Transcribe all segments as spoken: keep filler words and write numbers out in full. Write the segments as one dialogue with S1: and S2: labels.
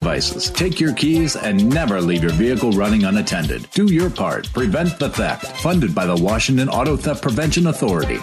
S1: devices. Take your keys and never leave your vehicle running unattended. Do your part. Prevent the theft. Funded by the Washington Auto Theft Prevention Authority.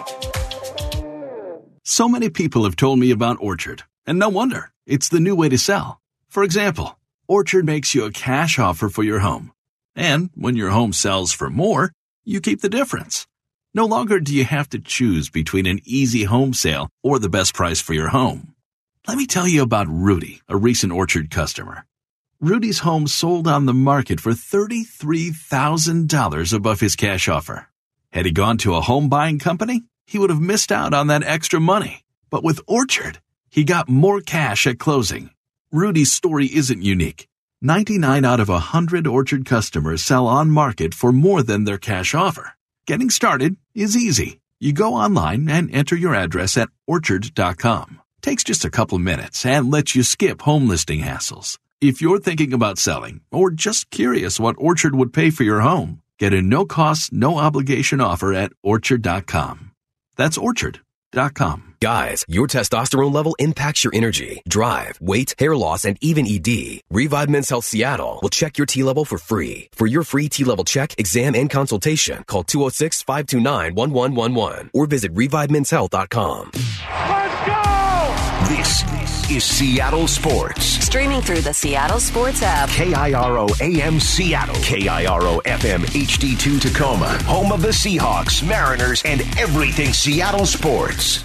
S2: So many people have told me about Orchard, and no wonder. It's the new way to sell. For example, Orchard makes you a cash offer for your home. And when your home sells for more, you keep the difference. No longer do you have to choose between an easy home sale or the best price for your home. Let me tell you about Rudy, a recent Orchard customer. Rudy's home sold on the market for thirty-three thousand dollars above his cash offer. Had he gone to a home buying company, he would have missed out on that extra money. But with Orchard, he got more cash at closing. Rudy's story isn't unique. ninety-nine out of one hundred Orchard customers sell on market for more than their cash offer. Getting started is easy. You go online and enter your address at orchard dot com. Takes just a couple minutes and lets you skip home listing hassles. If you're thinking about selling or just curious what Orchard would pay for your home, get a no-cost, no-obligation offer at orchard dot com. That's orchard dot com.
S3: Guys, your testosterone level impacts your energy, drive, weight, hair loss, and even E D. Revive Men's Health Seattle will check your T-level for free. For your free T-level check, exam, and consultation, call two oh six, five two nine, one one one one or visit revive mens health dot com.
S4: Let's go!
S5: This is Seattle Sports.
S6: Streaming through the Seattle Sports app.
S5: K I R O A M Seattle. K I R O F M H D two Tacoma. Home of the Seahawks, Mariners, and everything Seattle sports.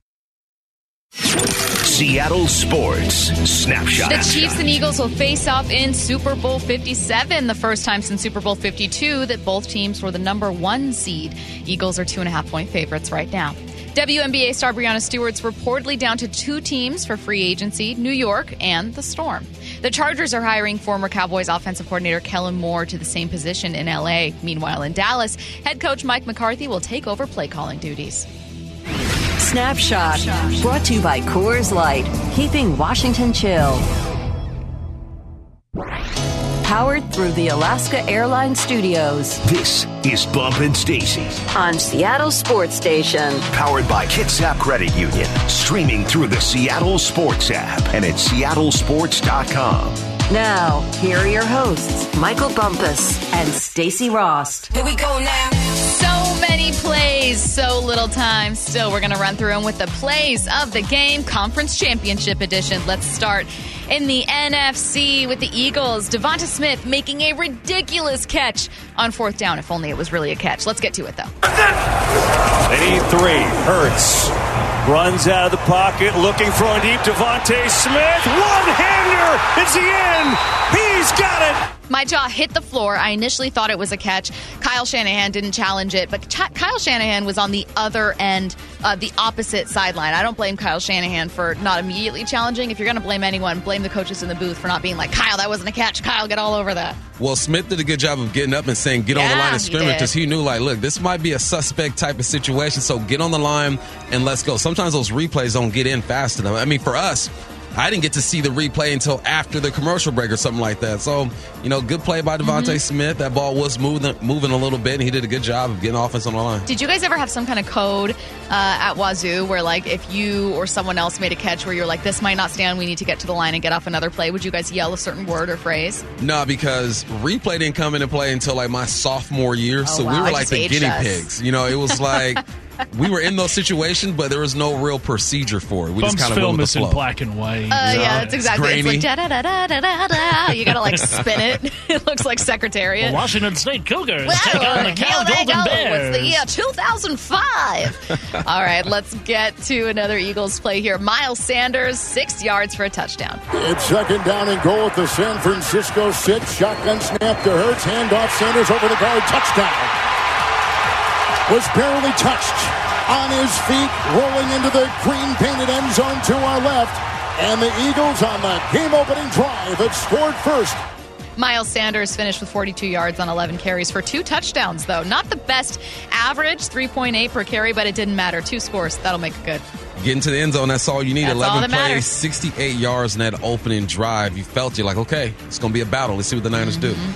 S5: Seattle Sports Snapshot.
S7: The Chiefs and Eagles will face off in Super Bowl fifty-seven, the first time since Super Bowl fifty-two that both teams were the number one seed. Eagles are two and a half point favorites right now. W N B A star Breanna Stewart's reportedly down to two teams for free agency, New York and the Storm. The Chargers are hiring former Cowboys offensive coordinator Kellen Moore to the same position in L A. Meanwhile, in Dallas, head coach Mike McCarthy will take over play calling duties.
S6: Snapshot, brought to you by Coors Light, keeping Washington chill. Powered through the Alaska Airlines Studios.
S5: This is Bump and Stacy
S6: on Seattle Sports Station.
S5: Powered by Kitsap Credit Union. Streaming through the Seattle Sports app and at seattle sports dot com.
S6: Now, here are your hosts, Michael Bumpus and Stacy Rost.
S8: Here we go now.
S7: So many plays, so little time. Still, we're going to run through them with the plays of the game, Conference Championship Edition. Let's start in the N F C with the Eagles. Devonta Smith making a ridiculous catch on fourth down, if only it was really a catch. Let's get to it, though.
S9: They need three. Hurts runs out of the pocket, looking, throwing deep. Devonta Smith, one-hander. It's the end. He's got it.
S7: My jaw hit the floor. I initially thought it was a catch. Kyle Shanahan didn't challenge it, but Ch- Kyle Shanahan was on the other end of the opposite sideline. I don't blame Kyle Shanahan for not immediately challenging. If you're going to blame anyone, blame the coaches in the booth for not being like, Kyle, that wasn't a catch. Kyle, get all over that.
S10: Well, Smith did a good job of getting up and saying, get yeah, on the line of scrimmage, because he, he knew, like, look, this might be a suspect type of situation, so get on the line and let's go. Sometimes those replays don't get in fast enough. I mean, for us, I didn't get to see the replay until after the commercial break or something like that. So, you know, good play by Devonta mm-hmm. Smith. That ball was moving moving a little bit, and he did a good job of getting offense on the line.
S7: Did you guys ever have some kind of code uh, at Wazoo where, like, if you or someone else made a catch where you're like, this might not stand, we need to get to the line and get off another play, would you guys yell a certain word or phrase?
S10: No, because replay didn't come into play until, like, my sophomore year.
S7: Oh,
S10: so
S7: wow.
S10: we were
S7: I
S10: like the guinea
S7: us.
S10: pigs. You know, it was like... We were in those situations, but there was no real procedure for it. We
S11: Bump's
S10: just kind of
S11: film
S10: went with
S11: is
S10: the flow.
S11: in black and white.
S7: Uh, yeah, yeah, that's exactly
S10: it's
S7: It's like da-da-da-da-da-da-da. You got to, like, spin it. It looks like Secretariat.
S11: The Washington State Cougars
S7: Well,
S11: take on the Cal
S7: here
S11: Golden
S7: they go.
S11: Bears.
S7: It's the year two thousand five. All right, let's get to another Eagles play here. Miles Sanders, six yards for a touchdown.
S12: It's second down and goal at the San Francisco six. Shotgun snap to Hurts. Handoff Sanders over the guard. Touchdown. Was barely touched. On his feet, rolling into the green-painted end zone to our left. And the Eagles on the game-opening drive have scored first.
S7: Miles Sanders finished with forty-two yards on eleven carries for two touchdowns, though. Not the best average, three point eight per carry, but it didn't matter. Two scores, that'll make it good.
S10: Getting to the end zone, that's all you need.
S7: That's
S10: eleven
S7: all that
S10: plays,
S7: matters.
S10: sixty-eight yards in that opening drive. You felt you're like, okay, it's going to be a battle. Let's see what the Niners
S7: mm-hmm.
S10: do.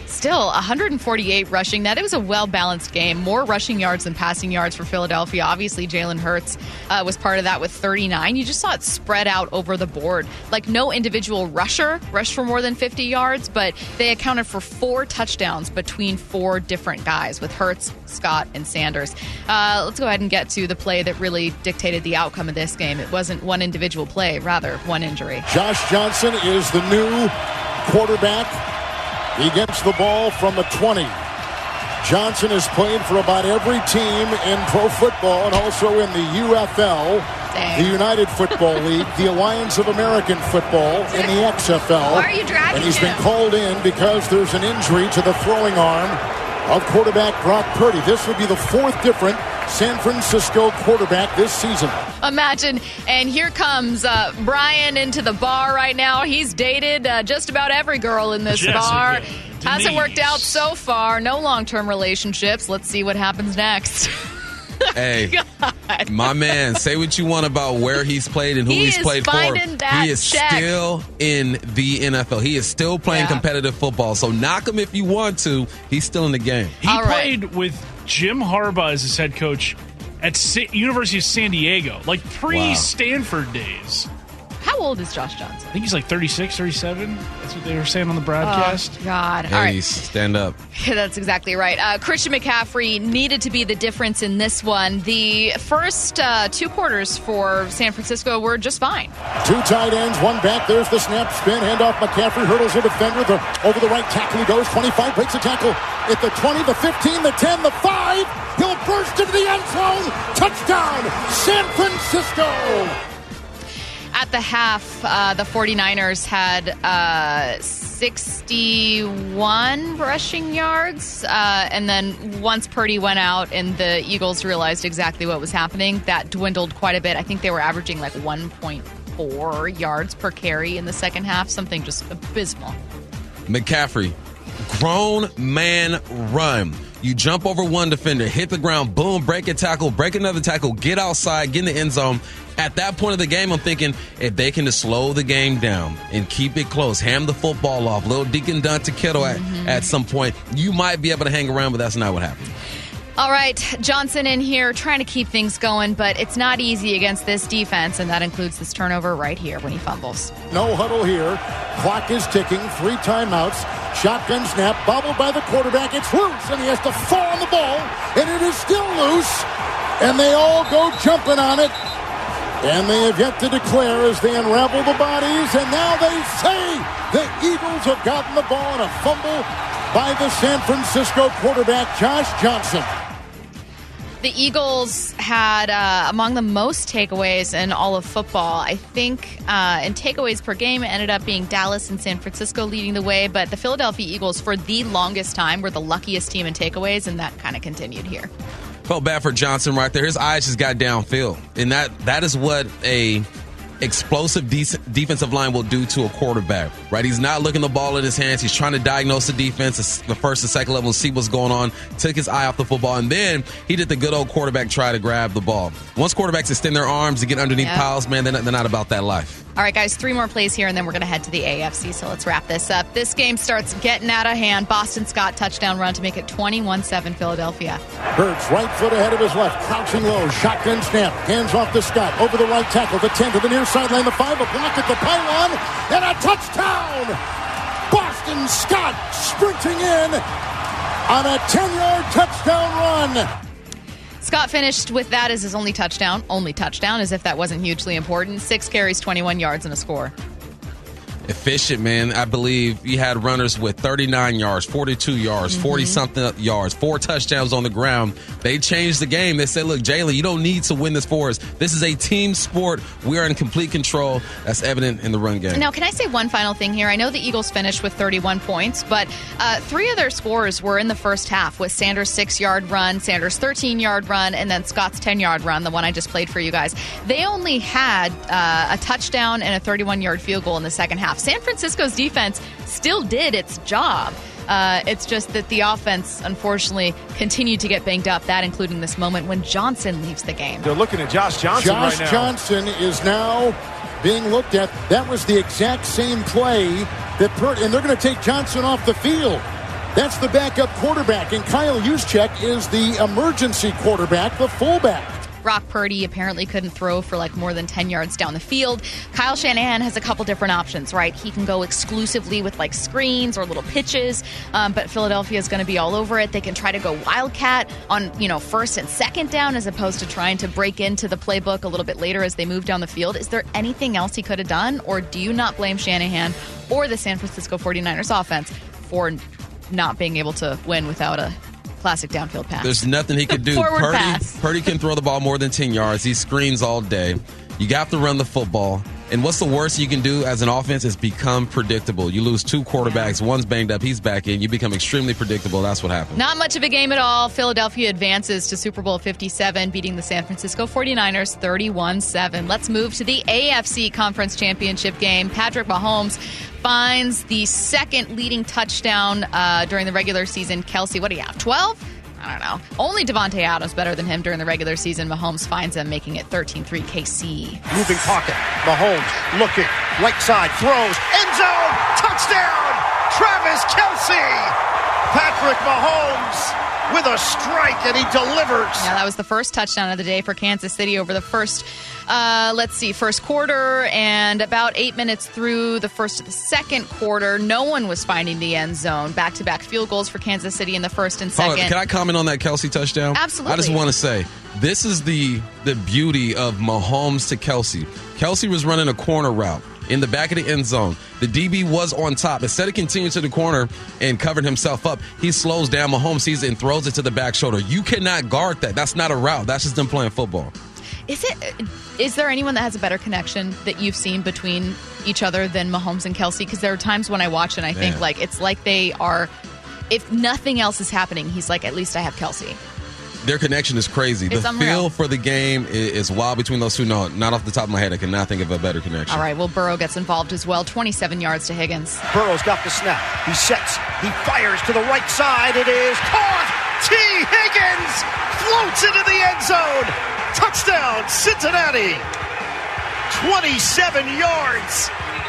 S7: Still, one hundred forty-eight rushing. That it was a well-balanced game. More rushing yards than passing yards for Philadelphia. Obviously, Jalen Hurts uh, was part of that with thirty-nine. You just saw it spread out over the board. Like, no individual rusher rushed for more than fifty yards, but they accounted for four touchdowns between four different guys with Hurts, Scott, and Sanders. Uh, let's go ahead and get to the play that really dictated the outcome of this game. It wasn't one individual play, rather one injury.
S12: Josh Johnson is the new quarterback. He gets the ball from the twenty. Johnson has played for about every team in pro football and also in the U F L, Dang. the United Football League, the Alliance of American Football, and the X F L.
S7: Why are you dragging
S12: And he's
S7: him?
S12: been called in because there's an injury to the throwing arm of quarterback Brock Purdy. This would be the fourth different San Francisco quarterback this season.
S7: Imagine, and here comes uh, Brian into the bar right now. He's dated uh, just about every girl in this
S11: Jessica,
S7: bar.
S11: Denise.
S7: Hasn't worked out so far. No long-term relationships. Let's see what happens next.
S10: Hey,
S7: God.
S10: My man, say what you want about where he's played and who
S7: He
S10: he's
S7: is
S10: played for.
S7: finding that
S10: He is
S7: check.
S10: still in the N F L. He is still playing
S7: Yeah.
S10: competitive football. So knock him if you want to. He's still in the game.
S11: He
S7: All
S11: played
S7: right.
S11: with Jim Harbaugh as his head coach at Sa- University of San Diego, like pre-Stanford days.
S7: How old is Josh Johnson?
S11: I think he's like thirty-six, thirty-seven. That's what they were saying on the broadcast.
S7: Oh, God.
S10: Hey,
S7: All right.
S10: stand up.
S7: That's exactly right. Uh, Christian McCaffrey needed to be the difference in this one. The first uh, two quarters for San Francisco were just fine.
S12: Two tight ends, one back. There's the snap, spin, handoff. McCaffrey hurdles the defender. The, over the right tackle he goes. twenty-five, breaks a tackle at the twenty, the fifteen, the ten, the five. He'll burst into the end zone. Touchdown, San Francisco.
S7: At the half, uh, the 49ers had uh, sixty-one rushing yards. Uh, and then once Purdy went out and the Eagles realized exactly what was happening, that dwindled quite a bit. I think they were averaging like one point four yards per carry in the second half, something just abysmal.
S10: McCaffrey, grown man run. You jump over one defender, hit the ground, boom, break a tackle, break another tackle, get outside, get in the end zone. At that point of the game, I'm thinking if they can just slow the game down and keep it close, ham the football off, little Deacon Dun to Kittle at, mm-hmm. at some point, you might be able to hang around, but that's not what happened.
S7: All right, Johnson in here trying to keep things going, but it's not easy against this defense, and that includes this turnover right here when he fumbles.
S12: No huddle here. Clock is ticking. Three timeouts. Shotgun snap. Bobbled by the quarterback. It's loose, and he has to fall on the ball, and it is still loose, and they all go jumping on it, and they have yet to declare as they unravel the bodies, and now they say the Eagles have gotten the ball in a fumble by the San Francisco quarterback, Josh Johnson.
S7: The Eagles had uh, among the most takeaways in all of football. I think uh, in takeaways per game, it ended up being Dallas and San Francisco leading the way. But the Philadelphia Eagles, for the longest time, were the luckiest team in takeaways, and that kind of continued here.
S10: Felt bad for Johnson right there. His eyes just got downfield. And that that is what a explosive de- defensive line will do to a quarterback, right? He's not looking the ball in his hands. He's trying to diagnose the defense, the first and second level, and see what's going on. Took his eye off the football, and then he did the good old quarterback try to grab the ball. Once quarterbacks extend their arms to get underneath
S7: Yep.
S10: piles, man, they're not, they're not about that life.
S7: All right, guys, three more plays here, and then we're going to head to the A F C, so let's wrap this up. This game starts getting out of hand. Boston Scott touchdown run to make it twenty-one seven Philadelphia.
S12: Hurts, right foot ahead of his left, crouching low, shotgun snap, hands off to Scott, over the right tackle, the ten to the near sideline, the five, a block at the pylon, and a touchdown! Boston Scott sprinting in on a ten-yard touchdown run.
S7: Scott finished with that as his only touchdown, only touchdown, as if that wasn't hugely important. Six carries, twenty-one yards, and a score.
S10: Efficient, man. I believe he had runners with thirty-nine yards, forty-two yards,
S7: Mm-hmm.
S10: forty-something yards, four touchdowns on the ground. They changed the game. They said, look, Jalen, you don't need to win this for us. This is a team sport. We are in complete control. That's evident in the run game.
S7: Now, can I say one final thing here? I know the Eagles finished with thirty-one points, but uh, three of their scores were in the first half, with Sanders' six-yard run, Sanders' thirteen-yard run, and then Scott's ten-yard run, the one I just played for you guys. They only had uh, a touchdown and a thirty-one-yard field goal in the second half. San Francisco's defense still did its job. Uh, it's just that the offense, unfortunately, continued to get banged up, that including this moment when Johnson leaves the game.
S8: They're looking at Josh Johnson
S12: Josh
S8: right now.
S12: Johnson is now being looked at. That was the exact same play that Purdy, and they're going to take Johnson off the field. That's the backup quarterback, and Kyle Juszczyk is the emergency quarterback, the fullback.
S7: Brock Purdy apparently couldn't throw for like more than ten yards down the field. Kyle Shanahan has a couple different options, right? He can go exclusively with like screens or little pitches, um, but Philadelphia is going to be all over it. They can try to go wildcat on, you know, first and second down as opposed to trying to break into the playbook a little bit later as they move down the field. Is there anything else he could have done, or do you not blame Shanahan or the San Francisco forty-niners offense for not being able to win without a classic downfield pass?
S10: There's nothing he could do.
S7: Forward
S10: Purdy,
S7: pass.
S10: Purdy can throw the ball more than ten yards. He screens all day. You got to run the football. And what's the worst you can do as an offense is become predictable. You lose two quarterbacks. One's banged up. He's back in. You become extremely predictable. That's what happened.
S7: Not much of a game at all. Philadelphia advances to Super Bowl fifty-seven, beating the San Francisco forty-niners thirty-one seven. Let's move to the A F C Conference Championship game. Patrick Mahomes finds the second leading touchdown uh, during the regular season. Kelsey, what do you have, twelve? I don't know. Only Devontae Adams better than him during the regular season. Mahomes finds him, making it thirteen three K C.
S8: Moving pocket. Mahomes looking. Right side. Throws. End zone. Touchdown. Travis Kelce. Patrick Mahomes with a strike, and he delivers.
S7: Yeah, that was the first touchdown of the day for Kansas City over the first, uh, let's see, first quarter, and about eight minutes through the first to the second quarter, no one was finding the end zone. Back-to-back field goals for Kansas City in the first and second.
S10: Oh, can I comment on that Kelce touchdown?
S7: Absolutely.
S10: I just want to say, this is the the beauty of Mahomes to Kelce. Kelce was running a corner route in the back of the end zone. The D B was on top. Instead of continuing to the corner and covering himself up, he slows down. Mahomes sees it and throws it to the back shoulder. You cannot guard that. That's not a route. That's just them playing football.
S7: Is it? Is there anyone that has a better connection that you've seen between each other than Mahomes and Kelce? Because there are times when I watch and I think,
S10: Man.
S7: like, it's like they are, if nothing else is happening, he's like, at least I have Kelce.
S10: Their connection is crazy.
S7: It's
S10: the
S7: unreal.
S10: feel for the game is, is wild between those two. No, not off the top of my head. I cannot think of a better connection.
S7: All right, well, Burrow gets involved as well. twenty-seven yards to Higgins.
S8: Burrow's got the snap. He sets. He fires to the right side. It is caught. T. Higgins floats into the end zone. Touchdown, Cincinnati. twenty-seven yards.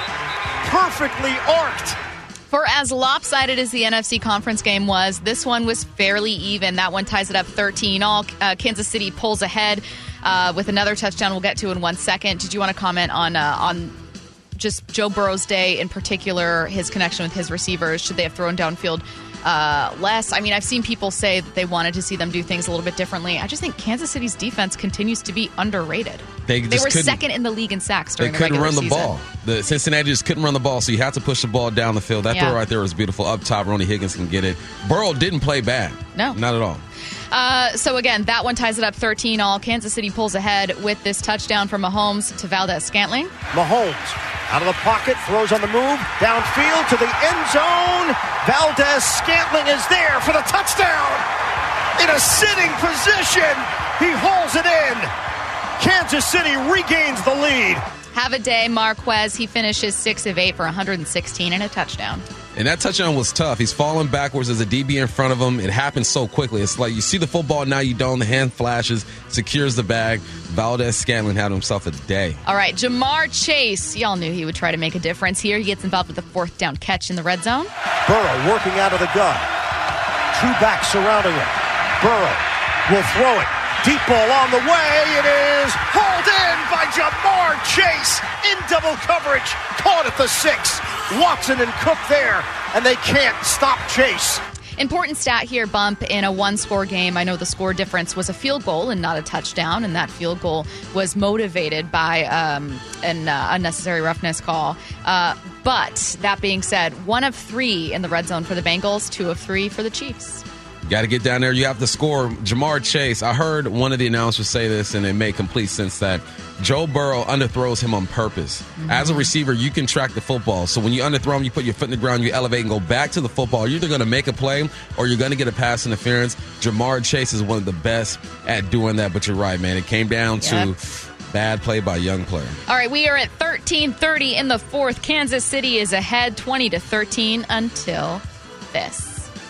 S8: Perfectly arced.
S7: For as lopsided as the N F C conference game was, this one was fairly even. That one ties it up thirteen all. Uh, Kansas City pulls ahead uh, with another touchdown we'll get to in one second. Did you want to comment on uh, on just Joe Burrow's day in particular, his connection with his receivers? Should they have thrown downfield uh, less? I mean, I've seen people say that they wanted to see them do things a little bit differently. I just think Kansas City's defense continues to be underrated.
S10: They,
S7: they
S10: just
S7: were
S10: couldn't-
S7: second in the league in sacks during
S10: They
S7: the
S10: couldn't
S7: regular
S10: run the
S7: season.
S10: ball. The Cincinnati just couldn't run the ball, so you had to push the ball down the field. That
S7: Yeah.
S10: throw right there was beautiful. Up top, Ronnie Higgins can get it. Burrow didn't play bad.
S7: No.
S10: Not at all.
S7: Uh, so again, that one ties it up thirteen all. Kansas City pulls ahead with this touchdown from Mahomes to Valdez-Scantling.
S8: Mahomes out of the pocket, throws on the move, downfield to the end zone. Valdez-Scantling is there for the touchdown. In a sitting position, he hauls it in. Kansas City regains the lead.
S7: Have a day, Marquez. He finishes six of eight for one hundred sixteen and a touchdown.
S10: And that touchdown was tough. He's falling backwards. There's a D B in front of him. It happens so quickly. It's like you see the football, now you don't. The hand flashes, secures the bag. Valdez-Scantling had himself a day.
S7: All right, Jamar Chase. Y'all knew he would try to make a difference here. He gets involved with the fourth down catch in the red zone.
S8: Burrow working out of the gun. Two backs surrounding him. Burrow will throw it. Deep ball on the way. It is hauled in by Jamar Chase in double coverage. Caught at the six. Watson and Cook there, and they can't stop Chase.
S7: Important stat here, Bump, in a one-score game. I know the score difference was a field goal and not a touchdown, and that field goal was motivated by um, an uh, unnecessary roughness call. Uh, but that being said, one of three in the red zone for the Bengals, two of three for the Chiefs.
S10: Got to get down there. You have to score. Jamar Chase, I heard one of the announcers say this, and it made complete sense that Joe Burrow underthrows him on purpose. Mm-hmm. As a receiver, you can track the football. So when you underthrow him, you put your foot in the ground, you elevate and go back to the football. You're either going to make a play or you're going to get a pass interference. Jamar Chase is one of the best at doing that, but you're right, man. It came down to
S7: Yep.
S10: bad play by a young player.
S7: All right, we are at thirteen thirty in the fourth. Kansas City is ahead twenty to thirteen until this.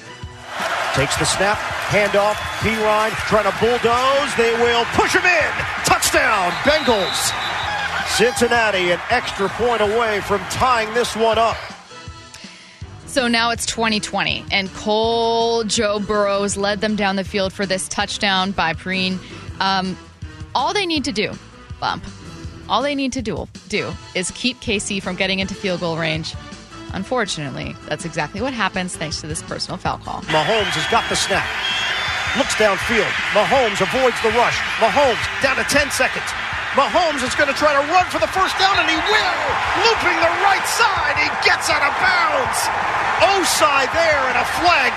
S8: Takes the snap, handoff, P-Ryan trying to bulldoze. They will push him in. Touchdown, Bengals. Cincinnati an extra point away from tying this one up.
S7: So now it's twenty twenty, and Cole Joe Burrows led them down the field for this touchdown by Perine. Um, all they need to do, bump, all they need to do, do is keep K C from getting into field goal range. Unfortunately, that's exactly what happens thanks to this personal foul call.
S8: Mahomes has got the snap. Looks downfield. Mahomes avoids the rush. Mahomes down to ten seconds. Mahomes is going to try to run for the first down, and he will. Looping the right side. He gets out of bounds. Osai there, and a flag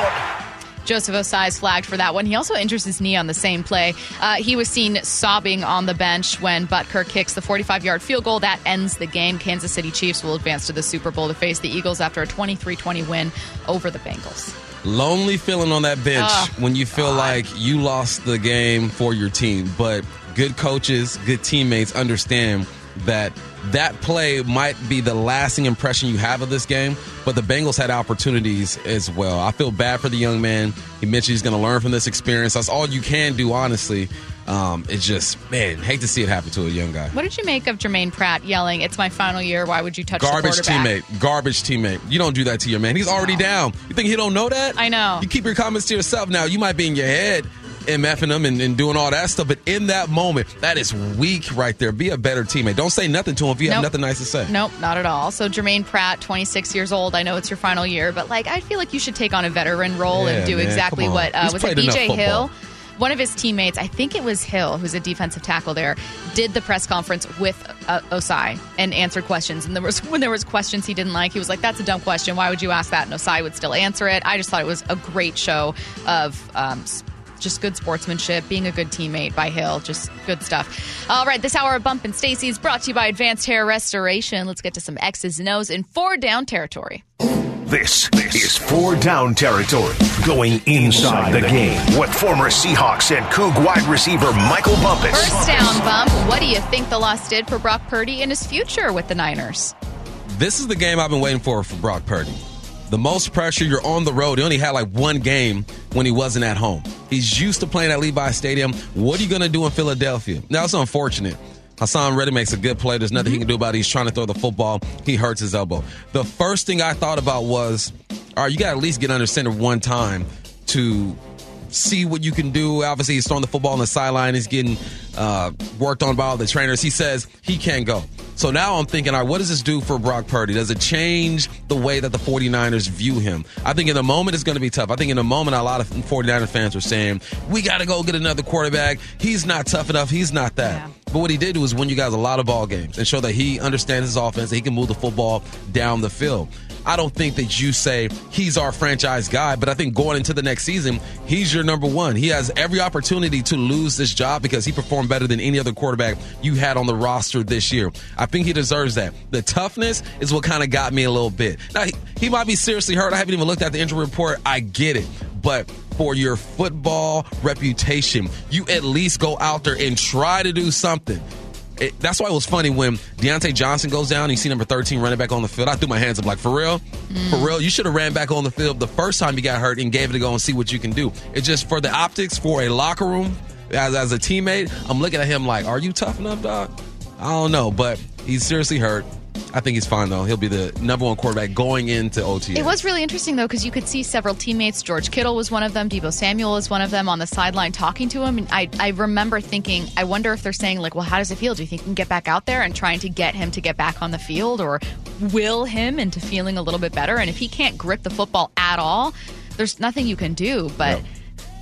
S8: down.
S7: Joseph Osai's flagged for that one. He also injures his knee on the same play. Uh, he was seen sobbing on the bench when Butker kicks the forty-five-yard field goal. That ends the game. Kansas City Chiefs will advance to the Super Bowl to face the Eagles after a twenty-three twenty win over the Bengals.
S10: Lonely feeling on that bench
S7: oh,
S10: when you feel
S7: God.
S10: like you lost the game for your team. But good coaches, good teammates understand that that play might be the lasting impression you have of this game, but the Bengals had opportunities as well. I feel bad for the young man. He mentioned he's going to learn from this experience. That's all you can do, honestly. Um, it's just, man, hate to see it happen to a young guy.
S7: What did you make of Jermaine Pratt yelling, "It's my final year, why would you touch
S10: Garbage
S7: the quarterback?"
S10: teammate. Garbage teammate. You don't do that to your man. He's already
S7: No.
S10: down. You think he don't know that?
S7: I know.
S10: You keep your comments to yourself. Now, you might be in your head MFing them and, and doing all that stuff, but in that moment, that is weak right there. Be a better teammate. Don't say nothing to him if you
S7: Nope.
S10: have nothing nice to say.
S7: Nope, not at all. So Jermaine Pratt, twenty-six years old. I know it's your final year, but like I feel like you should take on a veteran role
S10: Yeah,
S7: and do
S10: man,
S7: exactly
S10: come on.
S7: what uh,
S10: He's
S7: was it
S10: played
S7: B
S10: enough
S7: J
S10: football.
S7: Hill? One of his teammates, I think it was Hill, who's a defensive tackle there, did the press conference with uh, Osai and answered questions. And there was when there was questions he didn't like, he was like, "That's a dumb question. Why would you ask that?" And Osai would still answer it. I just thought it was a great show of um, just good sportsmanship, being a good teammate by Hill. Just good stuff. All right, this hour of Bump and Stacy is brought to you by Advanced Hair Restoration. Let's get to some X's and O's in four down territory.
S5: This, this is four down territory. Going inside the game with former Seahawks and Coug wide receiver Michael Bumpus.
S7: First down, Bump. What do you think the loss did for Brock Purdy and his future with the Niners?
S10: This is the game I've been waiting for for Brock Purdy. The most pressure, you're on the road. He only had like one game when he wasn't at home. He's used to playing at Levi Stadium. What are you going to do in Philadelphia? Now, it's unfortunate. Hassan Reddick makes a good play. There's nothing mm-hmm. he can do about it. He's trying to throw the football. He hurts his elbow. The first thing I thought about was, all right, you got to at least get under center one time to see what you can do. Obviously, he's throwing the football on the sideline. He's getting uh, worked on by all the trainers. He says he can't go. So now I'm thinking, all right, what does this do for Brock Purdy? Does it change the way that the 49ers view him? I think in the moment it's going to be tough. I think in the moment a lot of 49er fans are saying, we got to go get another quarterback. He's not tough enough. He's not that. Yeah. But what he did was win you guys a lot of ball games and show that he understands his offense, that he can move the football down the field. I don't think that you say he's our franchise guy, but I think going into the next season, he's your number one. He has every opportunity to lose this job because he performed better than any other quarterback you had on the roster this year. I think he deserves that. The toughness is what kind of got me a little bit. Now, he, he might be seriously hurt. I haven't even looked at the injury report. I get it. But for your football reputation, you at least go out there and try to do something. It, that's why it was funny when Deontay Johnson goes down. You see number thirteen running back on the field. I threw my hands up like, for real? Mm. For real? You should have ran back on the field the first time you got hurt and gave it a go and see what you can do. It's just for the optics, for a locker room, as, as a teammate, I'm looking at him like, are you tough enough, dog? I don't know, but he's seriously hurt. I think he's fine, though. He'll be the number one quarterback going into O T A.
S7: It was really interesting, though, because you could see several teammates. George Kittle was one of them. Deebo Samuel is one of them on the sideline talking to him. And I, I remember thinking, I wonder if they're saying, like, well, how does it feel? Do you think you can get back out there and trying to get him to get back on the field or will him into feeling a little bit better? And if he can't grip the football at all, there's nothing you can do. But no.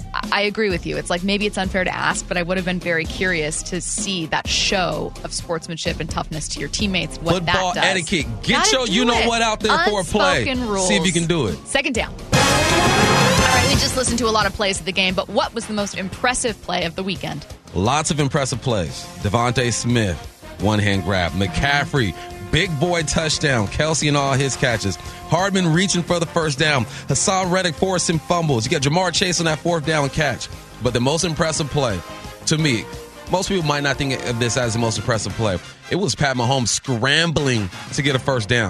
S7: I agree with you. It's like maybe it's unfair to ask, but I would have been very curious to see that show of sportsmanship and toughness to your teammates. What
S10: Football
S7: that does.
S10: etiquette. Get
S7: Gotta
S10: your you know
S7: it.
S10: what out there for a play.
S7: Unspoken rules.
S10: See if you can do it.
S7: Second down. All right, we just listened to a lot of plays of the game, but what was the most impressive play of the weekend?
S10: Lots of impressive plays. Devontae Smith, one hand grab. McCaffrey, big boy touchdown. Kelsey and all his catches. Hardman reaching for the first down. Hassan Reddick forcing fumbles. You got Jamar Chase on that fourth down catch. But the most impressive play, to me, most people might not think of this as the most impressive play. It was Pat Mahomes scrambling to get a first down.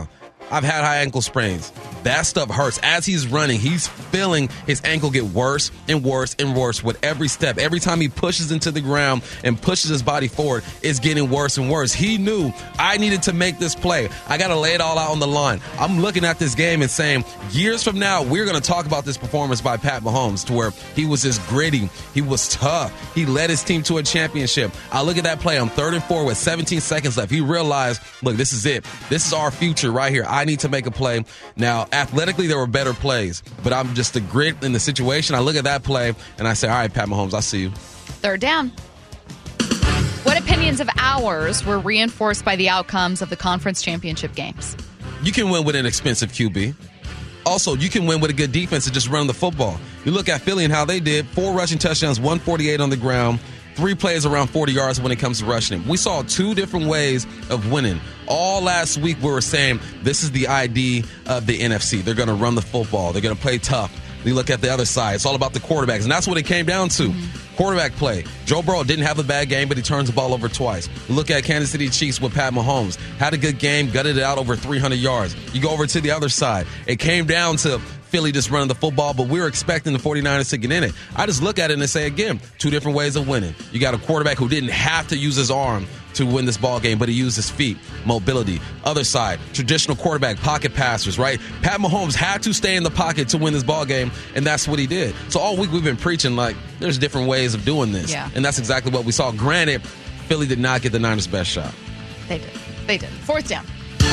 S10: I've had high ankle sprains. That stuff hurts. As he's running, he's feeling his ankle get worse and worse and worse with every step. Every time he pushes into the ground and pushes his body forward, it's getting worse and worse. He knew I needed to make this play. I got to lay it all out on the line. I'm looking at this game and saying, years from now, we're going to talk about this performance by Pat Mahomes to where he was just gritty. He was tough. He led his team to a championship. I look at that play on third and four with seventeen seconds left. He realized, look, this is it. This is our future right here. I need to make a play. Now, athletically, there were better plays, but I'm just the grit in the situation. I look at that play and I say, all right, Pat Mahomes, I see you.
S7: Third down. What opinions of ours were reinforced by the outcomes of the conference championship games?
S10: You can win with an expensive Q B. Also, you can win with a good defense and just run the football. You look at Philly and how they did. Four rushing touchdowns, one forty-eight on the ground. Three plays around forty yards when it comes to rushing him. We saw two different ways of winning. All last week we were saying this is the I D of the N F C. They're going to run the football. They're going to play tough. You look at the other side. It's all about the quarterbacks, and that's what it came down to. Mm-hmm. Quarterback play. Joe Burrow didn't have a bad game, but he turns the ball over twice. You look at Kansas City Chiefs with Pat Mahomes. Had a good game, gutted it out over three hundred yards. You go over to the other side. It came down to Philly just running the football, but we were expecting the 49ers to get in it. I just look at it and say, again, two different ways of winning. You got a quarterback who didn't have to use his arm to win this ball game, but he used his feet, mobility. Other side, traditional quarterback, pocket passers, right? Pat Mahomes had to stay in the pocket to win this ball game, and that's what he did. So all week we've been preaching, like, there's different ways of doing this.
S7: Yeah.
S10: And that's exactly what we saw. Granted, Philly did not get the Niners' best shot.
S7: They did. They did. Fourth down.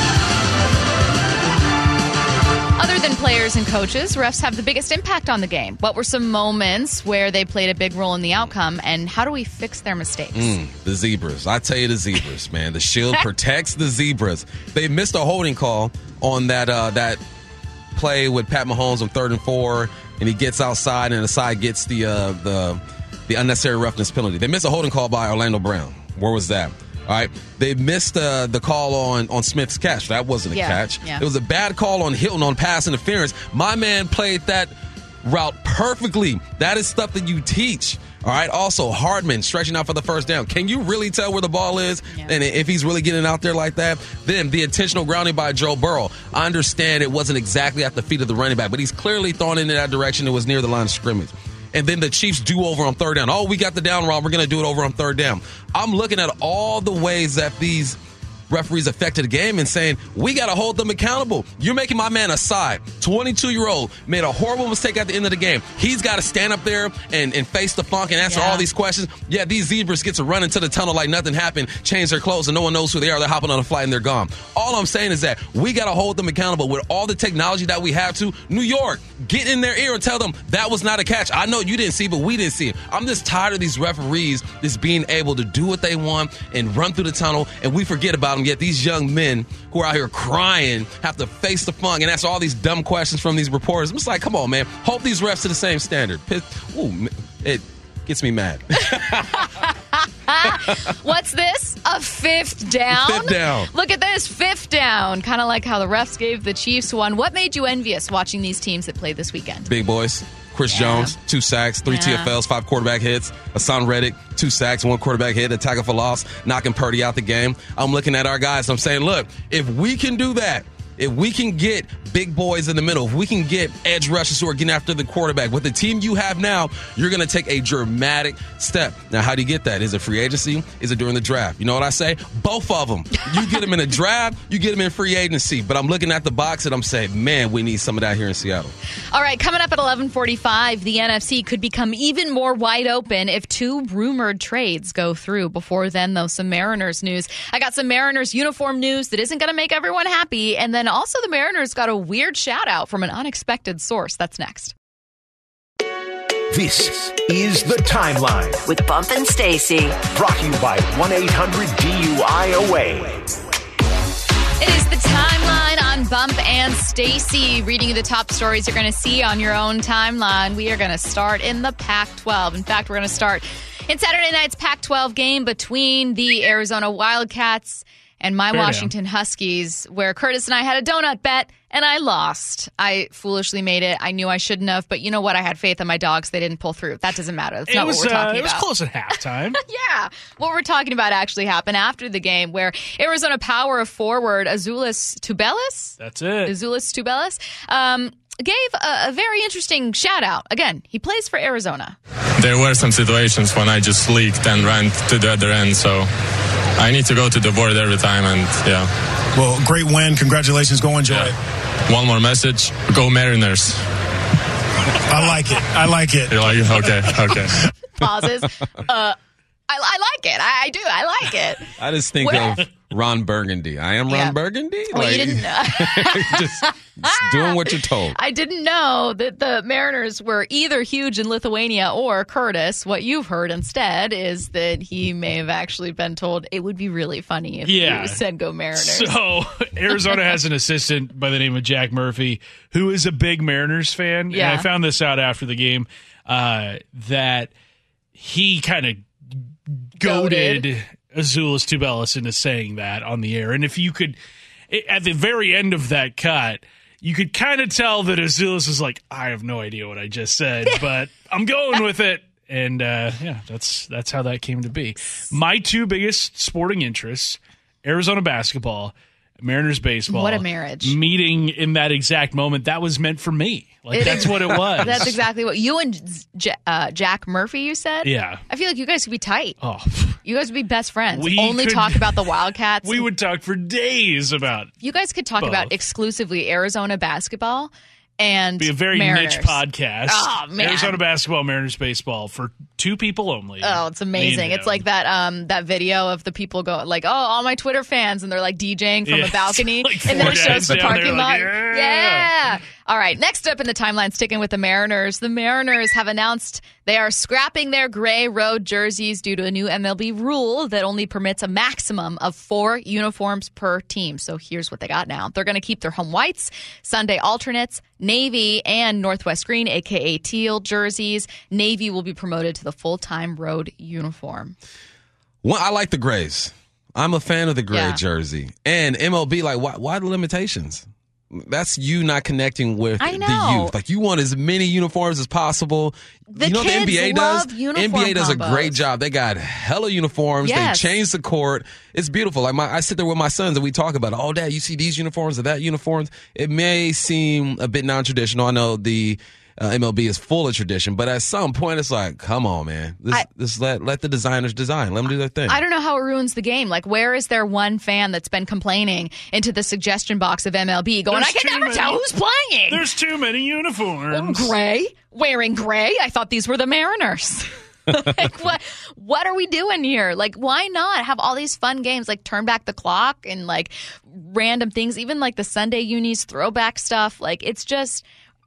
S7: Other than players and coaches, refs have the biggest impact on the game. What were some moments where they played a big role in the outcome, and how do we fix their mistakes?
S10: Mm, the zebras. I tell you, the zebras, man. The shield protects the zebras. They missed a holding call on that uh, that play with Pat Mahomes on third and four, and he gets outside, and the side gets the uh, the the unnecessary roughness penalty. They missed a holding call by Orlando Brown. Where was that? All right, they missed uh, the call on, on Smith's catch. That wasn't a
S7: yeah,
S10: catch.
S7: Yeah.
S10: It was a bad call on Hilton on pass interference. My man played that route perfectly. That is stuff that you teach. All right. Also, Hardman stretching out for the first down. Can you really tell where the ball is? Yeah. And if he's really getting out there like that, then the intentional grounding by Joe Burrow. I understand it wasn't exactly at the feet of the running back, but he's clearly thrown in that direction. It was near the line of scrimmage. And then the Chiefs do over on third down. Oh, we got the down route. We're going to do it over on third down. I'm looking at all the ways that these referees affected the game and saying, we got to hold them accountable. You're making my man aside. twenty-two-year-old made a horrible mistake at the end of the game. He's got to stand up there and, and face the funk and answer yeah. all these questions. Yeah, these zebras get to run into the tunnel like nothing happened, change their clothes, and no one knows who they are. They're hopping on a flight and they're gone. All I'm saying is that we got to hold them accountable with all the technology that we have to. New York, get in their ear and tell them that was not a catch. I know you didn't see, but we didn't see it. I'm just tired of these referees just being able to do what they want and run through the tunnel, and we forget about them. Yet these young men who are out here crying have to face the funk and answer all these dumb questions from these reporters. I'm just like, come on, man. Hold these refs to the same standard. Ooh, it gets me mad.
S7: What's this? A fifth down?
S10: Fifth down.
S7: Look at this. Fifth down. Kind of like how the refs gave the Chiefs one. What made you envious watching these teams that played this weekend?
S10: Big boys. Chris yeah. Jones, two sacks, three yeah. T F Ls, five quarterback hits. Hassan Reddick, two sacks, one quarterback hit, a tackle for loss, knocking Purdy out the game. I'm looking at our guys. I'm saying, look, if we can do that, if we can get big boys in the middle, if we can get edge rushers who are getting after the quarterback, with the team you have now, you're going to take a dramatic step. Now, how do you get that? Is it free agency? Is it during the draft? You know what I say? Both of them. You get them in a draft, you get them in free agency. But I'm looking at the box and I'm saying, man, we need some of that here in Seattle.
S7: All right, coming up at eleven forty-five, the N F C could become even more wide open if two rumored trades go through. Before then, though, some Mariners news. I got some Mariners uniform news that isn't going to make everyone happy. And then also the Mariners got a weird shout out from an unexpected source. That's next.
S5: This is The Timeline
S6: with Bump and Stacy.
S5: Brought to you by one eight hundred D U I O A.
S7: It is The Timeline on Bump and Stacy. Reading you the top stories you're going to see on your own timeline. We are going to start in the Pac twelve. In fact, we're going to start in Saturday night's Pac twelve game between the Arizona Wildcats and my Fair Washington down. Huskies, where Curtis and I had a donut bet, And I lost. I foolishly made it. I knew I shouldn't have, but you know what? I had faith in my dogs. They didn't pull through. That doesn't matter. That's
S11: it
S7: not
S11: was,
S7: what we're talking
S11: uh, it
S7: about.
S11: It was close at halftime.
S7: Yeah. What we're talking about actually happened after the game where Arizona power forward Azuolas Tubelis.
S11: That's it.
S7: Azuolas Tubelis. Um, gave a, a very interesting shout out. Again, he plays for Arizona.
S13: There were some situations when I just leaked and ran to the other end, so I need to go to the board every time, and yeah.
S14: Well, great win. Congratulations. Go enjoy
S13: yeah.
S14: it.
S13: One more message. Go Mariners.
S14: I like it. I like it.
S13: You like it? Okay. Okay.
S7: Pauses. Uh, I, I like it. I, I do. I like it.
S10: I just think Where? of Ron Burgundy. I am Ron yeah. Burgundy.
S7: Well,
S10: like,
S7: you didn't know.
S10: just, just doing what you're told.
S7: I didn't know that the Mariners were either huge in Lithuania or Curtis. What you've heard instead is that he may have actually been told it would be really funny if yeah. you said go Mariners.
S11: So Arizona has an assistant by the name of Jack Murphy who is a big Mariners fan.
S7: Yeah.
S11: And I found this out after the game uh, that he kind of goaded, goaded Azuolas Tubelis into saying that on the air. And if you could, at the very end of that cut, you could kind of tell that Azuolas is like, I have no idea what I just said, but I'm going with it. And uh, yeah, that's that's how that came to be. My two biggest sporting interests, Arizona basketball, Mariners baseball.
S7: What a marriage.
S11: Meeting in that exact moment. That was meant for me. Like, it that's is, what it was.
S7: That's exactly what you and J- uh, Jack Murphy, you said?
S11: Yeah.
S7: I feel like you guys could be tight.
S11: Oh.
S7: You guys would be best friends.
S11: We
S7: Only
S11: could,
S7: talk about the Wildcats.
S11: We would talk for days about
S7: You guys could talk
S11: both.
S7: about exclusively Arizona basketball and
S11: be a very
S7: Mariners.
S11: niche podcast.
S7: Oh, man.
S11: Arizona basketball, Mariners baseball for two people only.
S7: Oh, it's amazing. It's like that um that video of the people go like, oh, all my Twitter fans, and they're like DJing from
S11: yeah,
S7: a balcony,
S11: like
S7: and then it shows the parking lot.
S11: Like, yeah.
S7: yeah. All right. Next up in the timeline, sticking with the Mariners, the Mariners have announced they are scrapping their gray road jerseys due to a new M L B rule that only permits a maximum of four uniforms per team. So here's what they got now. They're going to keep their home whites, Sunday alternates, navy, and Northwest green, a k a teal jerseys. Navy will be promoted to the full-time road uniform.
S10: Well, I like the grays. I'm a fan of the gray
S7: Yeah.
S10: jersey. And M L B, like, why, why the limitations? That's you not connecting with
S7: I know.
S10: the youth. Like, you want as many uniforms as possible.
S7: The
S10: you know what the
S7: kids
S10: N B A
S7: love
S10: does?
S7: uniform
S10: N B A does
S7: combos.
S10: a great job. They got hella uniforms.
S7: Yes.
S10: They changed the court. It's beautiful. Like, my, I sit there with my sons and we talk about, oh, Dad, you see these uniforms or that uniforms? It may seem a bit non-traditional. I know the Uh, M L B is full of tradition, but at some point it's like, come on, man. This,
S7: I,
S10: this let let the designers design. Let them do their thing.
S7: I don't know how it ruins the game. Like, where is there one fan that's been complaining into the suggestion box of M L B going,
S11: There's
S7: I can never
S11: many,
S7: tell who's playing.
S11: There's too many uniforms.
S7: Gray? Wearing gray? I thought these were the Mariners. Like, what what are we doing here? Like, why not have all these fun games, like turn back the clock and like random things, even like the Sunday unis throwback stuff. Like, it's just...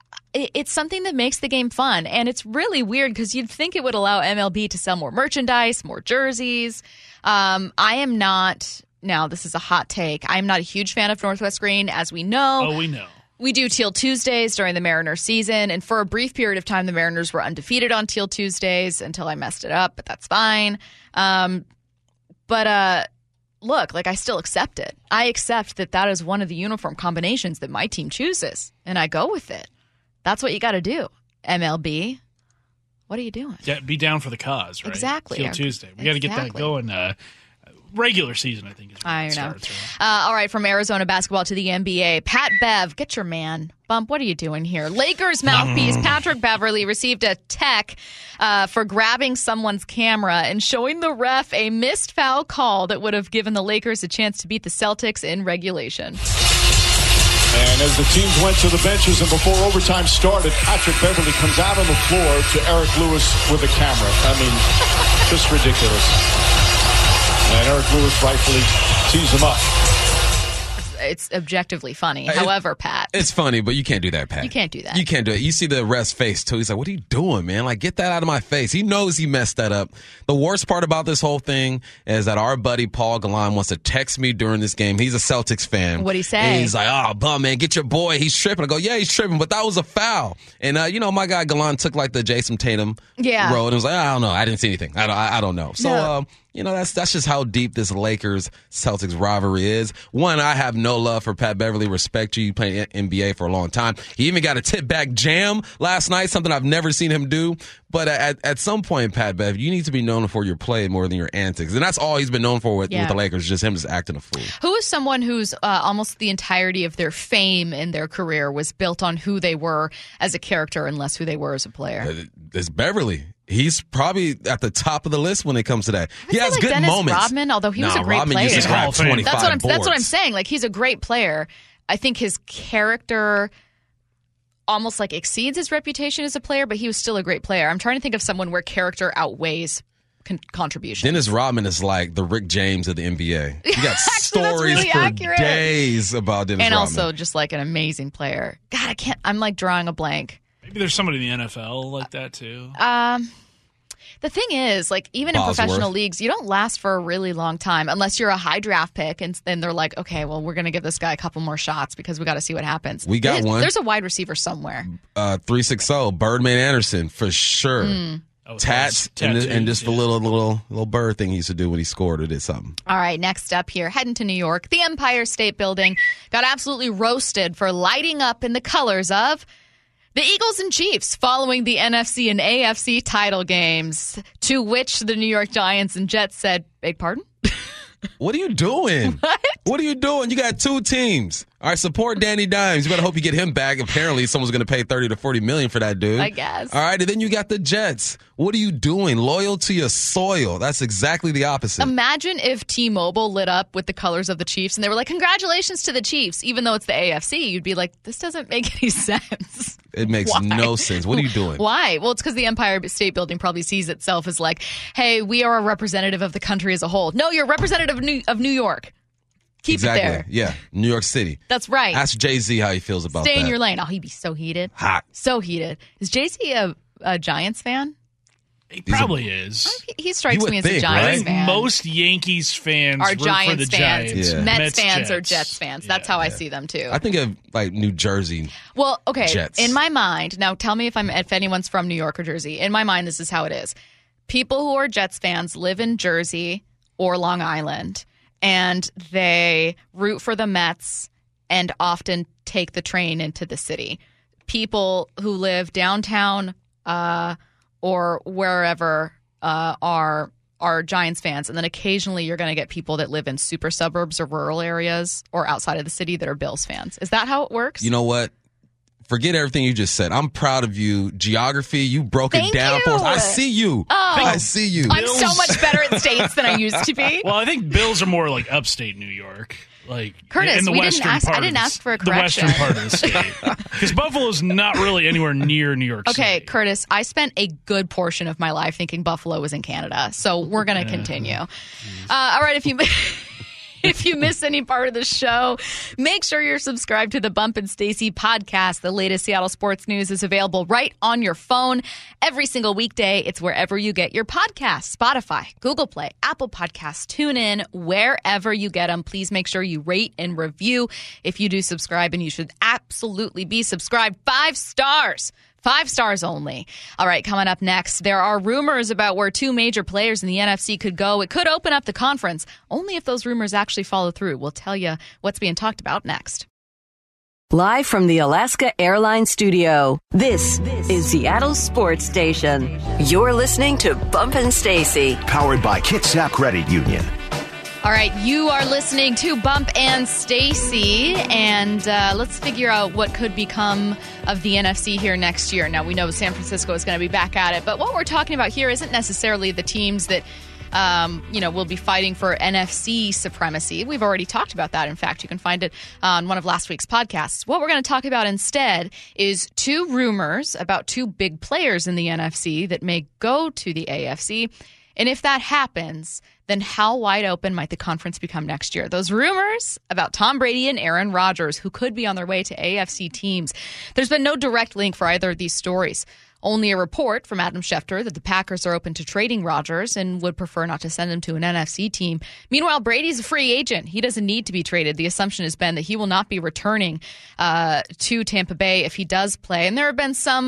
S7: It's something that makes the game fun, and it's really weird because you'd think it would allow M L B to sell more merchandise, more jerseys. Um, I am not, now this is a hot take, I am not a huge fan of Northwest Green, as we know.
S11: Oh, we know.
S7: We do Teal Tuesdays during the Mariners season, and for a brief period of time, the Mariners were undefeated on Teal Tuesdays until I messed it up, but that's fine. Um, but, uh, look, like, I still accept it. I accept that that is one of the uniform combinations that my team chooses, and I go with it. That's what you got to do. M L B, what are you doing?
S11: Yeah, be down for the cause, right?
S7: Exactly.
S11: Teal Tuesday. We got to get that going. Uh, regular season, I think, is when
S7: I
S11: it
S7: know.
S11: starts. Right?
S7: Uh, all right, from Arizona basketball to the N B A. Pat Bev, get your man. Bump, what are you doing here? Lakers mouthpiece Patrick Beverley received a tech uh, for grabbing someone's camera and showing the ref a missed foul call that would have given the Lakers a chance to beat the Celtics in regulation.
S12: And as the teams went to the benches and before overtime started, Patrick Beverley comes out on the floor to Eric Lewis with a camera. I mean, just ridiculous. And Eric Lewis rightfully tees him up.
S7: It's objectively funny.
S10: It,
S7: However, Pat.
S10: It's funny, but you can't do that, Pat.
S7: You can't do that.
S10: You can't do it. You see the ref's face, too. He's like, what are you doing, man? Like, get that out of my face. He knows he messed that up. The worst part about this whole thing is that our buddy Paul Galán wants to text me during this game. He's a Celtics fan.
S7: What'd he say?
S10: And he's like, oh, bum, man, get your boy. He's tripping. I go, yeah, he's tripping, but that was a foul. And, uh, you know, my guy Galán took, like, the Jason Tatum
S7: yeah.
S10: road and was like, I don't know. I didn't see anything. I don't, I, I don't know. So,
S7: no.
S10: um, you know, that's that's just how deep this Lakers-Celtics rivalry is. One, I have no love for Pat Beverly. Respect you. You played N B A for a long time. He even got a tip-back jam last night, something I've never seen him do. But at, at some point, Pat Bev, you need to be known for your play more than your antics. And that's all he's been known for with,
S7: yeah.
S10: with the Lakers, just him just acting a fool.
S7: Who is someone who's uh, almost the entirety of their fame in their career was built on who they were as a character and less who they were as a player?
S10: It's Beverly. He's probably at the top of the list when it comes to that. He has
S7: like
S10: good
S7: Dennis
S10: moments.
S7: Rodman, although he was
S10: nah,
S7: a great
S10: Rodman
S7: player.
S10: used to grab twenty-five
S7: that's what I'm.
S10: boards.
S7: That's what I'm saying. Like he's a great player. I think his character almost like exceeds his reputation as a player, but he was still a great player. I'm trying to think of someone where character outweighs con- contribution.
S10: Dennis Rodman is like the Rick James of the N B A. You got
S7: Actually,
S10: stories
S7: really
S10: for
S7: accurate.
S10: days about Dennis
S7: and
S10: Rodman.
S7: also just like an amazing player. God, I can't. I'm like drawing a blank.
S11: Maybe there's somebody in the N F L like that too.
S7: Um. The thing is, like, even
S10: Bosworth.
S7: in professional leagues, you don't last for a really long time unless you're a high draft pick, and then they're like, okay, well, we're going to give this guy a couple more shots because we got to see what happens.
S10: We got
S7: there's,
S10: one.
S7: There's a wide receiver somewhere.
S10: Uh, three sixty, Birdman Anderson, for sure.
S7: Mm.
S11: Oh,
S10: Tats and,
S11: tattoos,
S10: and just
S11: yeah.
S10: the little little little bird thing he used to do when he scored or did something.
S7: All right, next up here, heading to New York. The Empire State Building got absolutely roasted for lighting up in the colors of the Eagles and Chiefs following the N F C and A F C title games, to which the New York Giants and Jets said, beg pardon?
S10: What are you doing?
S7: What?
S10: What are you doing? You got two teams. All right, support Danny Dimes. You better hope you get him back. Apparently, someone's going to pay thirty to forty million for that dude.
S7: I guess.
S10: All right, and then you got the Jets. What are you doing? Loyal to your soil. That's exactly the opposite.
S7: Imagine if T-Mobile lit up with the colors of the Chiefs and they were like, congratulations to the Chiefs, even though it's the A F C. You'd be like, this doesn't make any sense.
S10: It makes
S7: Why?
S10: no sense. What are you doing?
S7: Why? Well, it's because the Empire State Building probably sees itself as like, hey, we are a representative of the country as a whole. No, you're a representative of New, of New York. Keep
S10: exactly.
S7: it there.
S10: Yeah, New York City.
S7: That's right.
S10: Ask Jay-Z how he feels about
S7: Stay
S10: that.
S7: in your lane. Oh, he'd be so heated.
S10: Hot.
S7: So heated. Is Jay-Z a, a Giants fan?
S11: He probably is.
S7: He strikes
S10: You
S7: me as
S10: would
S7: a
S10: think,
S7: Giants
S10: right?
S7: fan.
S11: Most Yankees fans
S7: are
S11: root
S7: Giants
S11: for the
S7: fans.
S11: Giants.
S10: Yeah.
S7: Mets,
S11: Mets,
S7: fans or
S11: Jets.
S7: Jets fans. That's how I see them too.
S10: I think of like New Jersey.
S7: Well, okay.
S10: Jets.
S7: In my mind, now tell me if I'm if anyone's from New York or Jersey. In my mind, this is how it is. People who are Jets fans live in Jersey or Long Island, and they root for the Mets and often take the train into the city. People who live downtown uh, or wherever uh, are are Giants fans, and then occasionally you're going to get people that live in super suburbs or rural areas or outside of the city that are Bills fans. Is that how it works?
S10: You know what? Forget everything you just said. I'm proud of you. Geography, you broke
S7: Thank
S10: it down
S7: you.
S10: for us. I see you.
S7: Oh.
S10: I see you.
S7: I'm so much better at states than I used to be.
S11: Well, I think Bills are more like upstate New York. Like
S7: Curtis,
S11: in the
S7: we didn't
S11: western
S7: ask- I
S11: part of
S7: didn't
S11: the-
S7: ask for a
S11: the
S7: correction.
S11: western part of the state. Because Buffalo's not really anywhere near New York City.
S7: Okay, Curtis, I spent a good portion of my life thinking Buffalo was in Canada, so we're going to continue. Uh, all right, if you if you miss any part of the show, make sure you're subscribed to the Bump and Stacy podcast. The latest Seattle sports news is available right on your phone every single weekday. It's wherever you get your podcasts, Spotify, Google Play, Apple Podcasts, TuneIn, wherever you get them. Please make sure you rate and review if you do subscribe, and you should absolutely be subscribed. Five stars. Five stars only. All right, coming up next, there are rumors about where two major players in the N F C could go. It could open up the conference, only if those rumors actually follow through. We'll tell you what's being talked about next.
S6: Live from the Alaska Airlines studio, this is Seattle Sports Station. You're listening to Bump and Stacy.
S5: Powered by Kitsap Credit Union.
S7: All right, you are listening to Bump and Stacy, and uh, let's figure out what could become of the N F C here next year. Now, we know San Francisco is going to be back at it, but what we're talking about here isn't necessarily the teams that Um, you know, will be fighting for N F C supremacy. We've already talked about that. In fact, you can find it on one of last week's podcasts. What we're going to talk about instead is two rumors about two big players in the N F C that may go to the A F C. And if that happens, then how wide open might the conference become next year? Those rumors about Tom Brady and Aaron Rodgers, who could be on their way to A F C teams. There's been no direct link for either of these stories. Only a report from Adam Schefter that the Packers are open to trading Rodgers and would prefer not to send him to an N F C team. Meanwhile, Brady's a free agent. He doesn't need to be traded. The assumption has been that he will not be returning uh, to Tampa Bay if he does play. And there have been some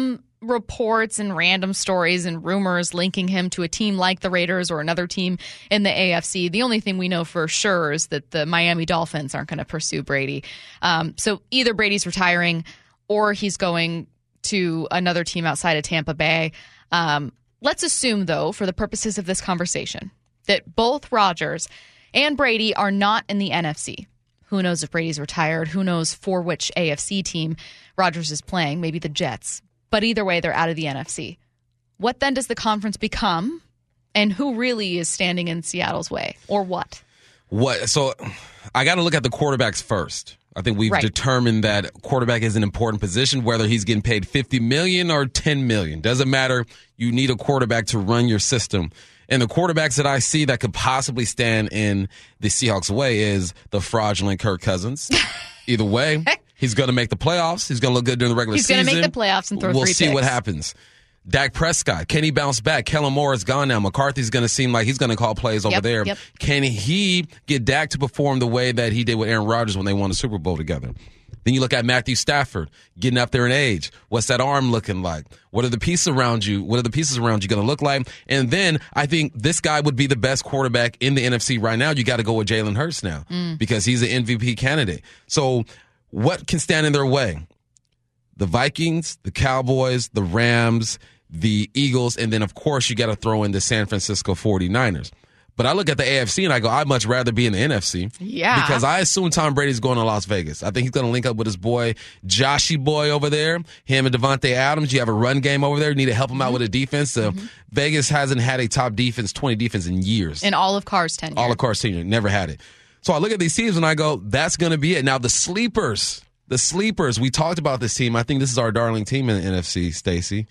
S7: reports and random stories and rumors linking him to a team like the Raiders or another team in the A F C. The only thing we know for sure is that the Miami Dolphins aren't going to pursue Brady. Um, so either Brady's retiring or he's going to another team outside of Tampa Bay. Um, let's assume, though, for the purposes of this conversation, that both Rodgers and Brady are not in the N F C. Who knows if Brady's retired? Who knows for which A F C team Rodgers is playing? Maybe the Jets. But either way, they're out of the N F C. What then does the conference become? And who really is standing in Seattle's way? Or what?
S10: What? So I got to look at the quarterbacks first. I think we've right. determined that quarterback is an important position, whether he's getting paid fifty million dollars or ten million dollars. Doesn't matter. You need a quarterback to run your system. And the quarterbacks that I see that could possibly stand in the Seahawks' way is the fraudulent Kirk Cousins. Either way, he's going to make the playoffs. He's going to look good during the regular
S7: he's
S10: season.
S7: He's going to make the playoffs and throw
S10: we'll
S7: three
S10: see
S7: picks.
S10: What happens. Dak Prescott, can he bounce back? Kellen Moore is gone now. McCarthy's going to seem like he's going to call plays over
S7: yep,
S10: there.
S7: Yep.
S10: Can he get Dak to perform the way that he did with Aaron Rodgers when they won the Super Bowl together? Then you look at Matthew Stafford getting up there in age. What's that arm looking like? What are the pieces around you? What are the pieces around you going to look like? And then I think this guy would be the best quarterback in the N F C right now. You got to go with Jalen Hurts now mm. because he's an M V P candidate. So what can stand in their way? The Vikings, the Cowboys, the Rams, the Eagles, and then, of course, you got to throw in the San Francisco forty-niners. But I look at the A F C and I go, I'd much rather be in the N F C.
S7: Yeah.
S10: Because I assume Tom Brady's going to Las Vegas. I think he's going to link up with his boy, Joshy Boy over there. Him and Devontae Adams. You have a run game over there. You need to help him out mm-hmm. with a defense. So mm-hmm. Vegas hasn't had a top defense, twenty defense in years.
S7: In all of Carr's tenure.
S10: All of Carr's tenure. Never had it. So I look at these teams and I go, that's going to be it. Now, the sleepers. The sleepers. We talked about this team. I think this is our darling team in the N F C, Stacey.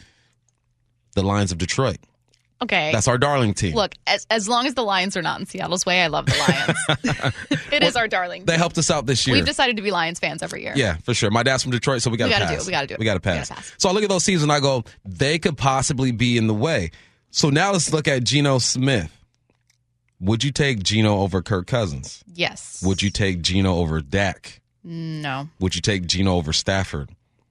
S10: The Lions of Detroit.
S7: Okay.
S10: That's our darling team.
S7: Look, as as long as the Lions are not in Seattle's way, I love the Lions. it well, is our darling team.
S10: They helped us out this year.
S7: We've decided to be Lions fans every year.
S10: Yeah, for sure. My dad's from Detroit, so we got to pass.
S7: Do it. We got to do it.
S10: We got to pass.
S7: pass.
S10: So I look at those teams and I go, they could possibly be in the way. So now let's look at Geno Smith. Would you take Geno over Kirk Cousins?
S7: Yes.
S10: Would you take Geno over Dak?
S7: No.
S10: Would you take Geno over Stafford?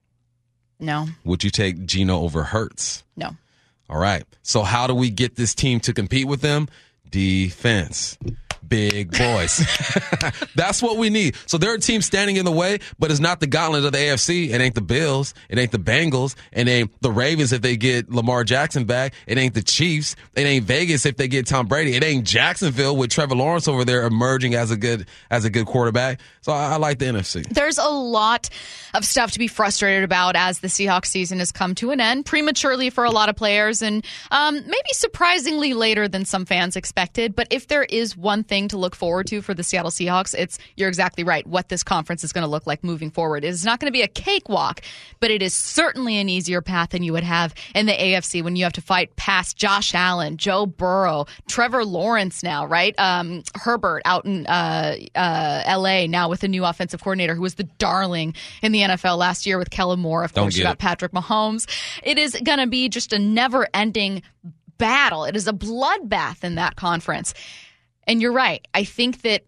S7: No.
S10: Would you take Geno over Hurts?
S7: No.
S10: All right. So how do we get this team to compete with them? Defense. Big boys. That's what we need. So there are teams standing in the way, but it's not the gauntlet of the A F C. It ain't the Bills. It ain't the Bengals. It ain't the Ravens if they get Lamar Jackson back. It ain't the Chiefs. It ain't Vegas if they get Tom Brady. It ain't Jacksonville with Trevor Lawrence over there emerging as a good as a good quarterback. So I, I like the N F C.
S7: There's a lot of stuff to be frustrated about as the Seahawks season has come to an end prematurely for a lot of players and um, maybe surprisingly later than some fans expected. But if there is one thing to look forward to for the Seattle Seahawks, it's, you're exactly right, what this conference is going to look like moving forward. It is not going to be a cakewalk, but it is certainly an easier path than you would have in the A F C when you have to fight past Josh Allen, Joe Burrow, Trevor Lawrence now, right? Um, Herbert out in uh, uh, L A now with a new offensive coordinator who was the darling in the N F L last year with Kellen Moore. Of course, you got Patrick Mahomes. It is going to be just a never-ending battle. It is a bloodbath in that conference. And you're right. I think that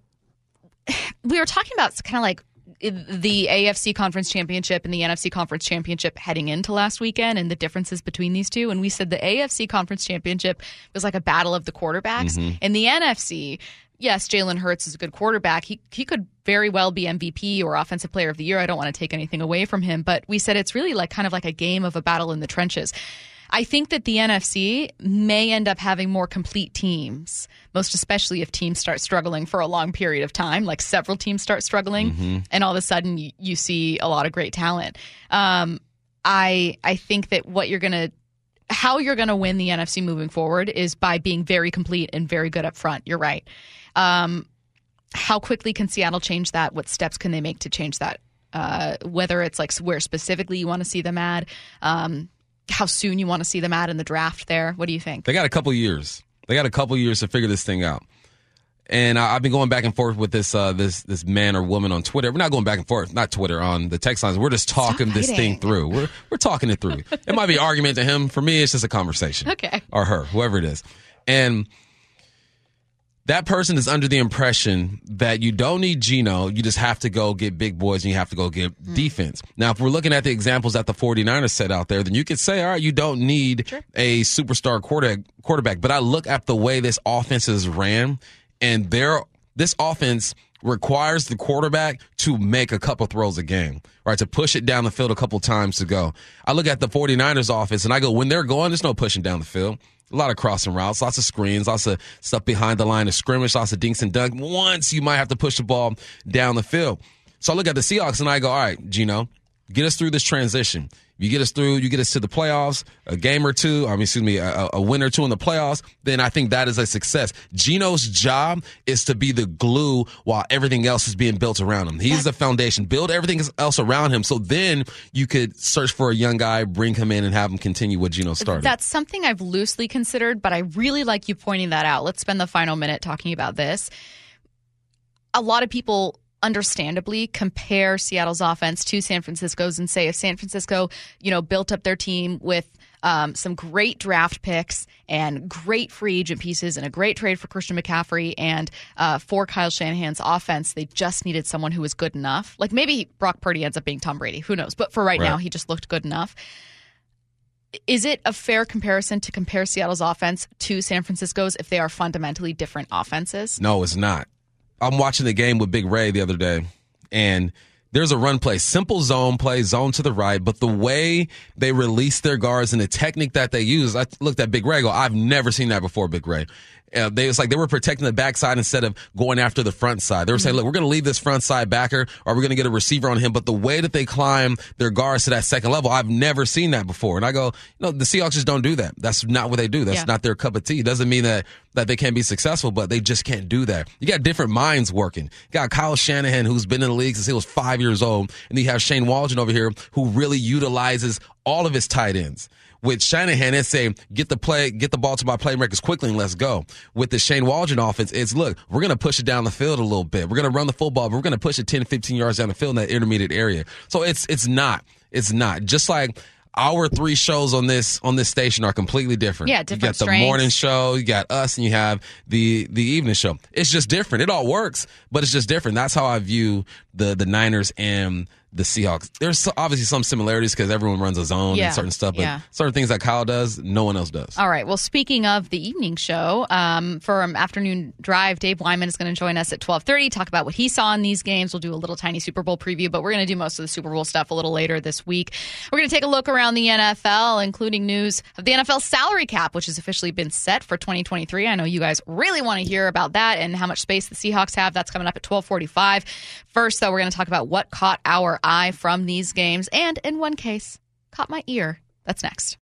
S7: we were talking about kind of like the A F C Conference Championship and the N F C Conference Championship heading into last weekend and the differences between these two. And we said the A F C Conference Championship was like a battle of the quarterbacks. Mm-hmm. And the N F C, yes, Jalen Hurts is a good quarterback. He he could very well be M V P or Offensive Player of the Year. I don't want to take anything away from him. But we said it's really like kind of like a game of a battle in the trenches. I think that the N F C may end up having more complete teams, most especially if teams start struggling for a long period of time, like several teams start struggling, mm-hmm. and all of a sudden you, you see a lot of great talent. Um, I I think that what you're going to how you're going to win the N F C moving forward is by being very complete and very good up front. You're right. Um, how quickly can Seattle change that? What steps can they make to change that? Uh, whether it's like where specifically you want to see them at, um, how soon you want to see them at in the draft there. What do you think?
S10: They got a couple years. They got a couple years to figure this thing out. And I, I've been going back and forth with this uh, this this man or woman on Twitter. We're not going back and forth, not Twitter, on the text lines. We're just talking this thing through. We're we're talking it through. It might be an argument to him. For me, it's just a conversation.
S7: Okay.
S10: Or her, whoever it is. And that person is under the impression that you don't need Geno, you just have to go get big boys and you have to go get mm. defense. Now, if we're looking at the examples that the 49ers set out there, then you could say, all right, you don't need sure. a superstar quarterback, quarterback. But I look at the way this offense is ran, and their this offense requires the quarterback to make a couple throws a game, right, to push it down the field a couple times to go. I look at the 49ers offense, and I go, when they're going, there's no pushing down the field. A lot of crossing routes, lots of screens, lots of stuff behind the line of scrimmage, lots of dinks and dunks. Once you might have to push the ball down the field. So I look at the Seahawks and I go, all right, Geno, get us through this transition. You get us through, you get us to the playoffs, a game or two, I mean, excuse me, a, a win or two in the playoffs, then I think that is a success. Geno's job is to be the glue while everything else is being built around him. He's the foundation. Build everything else around him so then you could search for a young guy, bring him in, and have him continue what Geno started.
S7: That's something I've loosely considered, but I really like you pointing that out. Let's spend the final minute talking about this. A lot of people understandably compare Seattle's offense to San Francisco's and say if San Francisco, you know, built up their team with um, some great draft picks and great free agent pieces and a great trade for Christian McCaffrey and uh, for Kyle Shanahan's offense, they just needed someone who was good enough. Like maybe Brock Purdy ends up being Tom Brady. Who knows? But for right, right. now, he just looked good enough. Is it a fair comparison to compare Seattle's offense to San Francisco's if they are fundamentally different offenses?
S10: No, it's not. I'm watching the game with Big Ray the other day, and there's a run play, simple zone play, zone to the right, but the way they release their guards and the technique that they use, I looked at Big Ray and go, I've never seen that before, Big Ray. Uh, they was like they were protecting the backside instead of going after the front side. They were saying, look, we're going to leave this front side backer or we're going to get a receiver on him. But the way that they climb their guards to that second level, I've never seen that before. And I go, you know, the Seahawks just don't do that. That's not what they do. That's yeah. not their cup of tea. It doesn't mean that, that they can't be successful, but they just can't do that. You got different minds working. You got Kyle Shanahan, who's been in the league since he was five years old. And you have Shane Waldron over here, who really utilizes all of his tight ends. With Shanahan, it's saying, get the play, get the ball to my playmakers quickly and let's go. With the Shane Waldron offense, it's, look, we're going to push it down the field a little bit. We're going to run the football, but we're going to push it ten, fifteen yards down the field in that intermediate area. So it's, it's not, it's not. Just like our three shows on this, on this station are completely different.
S7: Yeah, different
S10: You got
S7: strengths.
S10: The morning show, you got us, and you have the, the evening show. It's just different. It all works, but it's just different. That's how I view the, the Niners and the Seahawks. There's obviously some similarities because everyone runs a zone
S7: yeah,
S10: and certain stuff, but
S7: yeah.
S10: certain things that Kyle does, no one else does.
S7: All right. Well, speaking of the evening show, um, for an afternoon drive, Dave Wyman is going to join us at twelve thirty, talk about what he saw in these games. We'll do a little tiny Super Bowl preview, but we're going to do most of the Super Bowl stuff a little later this week. We're going to take a look around the N F L, including news of the N F L salary cap, which has officially been set for twenty twenty-three. I know you guys really want to hear about that and how much space the Seahawks have. That's coming up at twelve forty-five. First, though, we're going to talk about what caught our eye from these games and, in one case, caught my ear. That's next.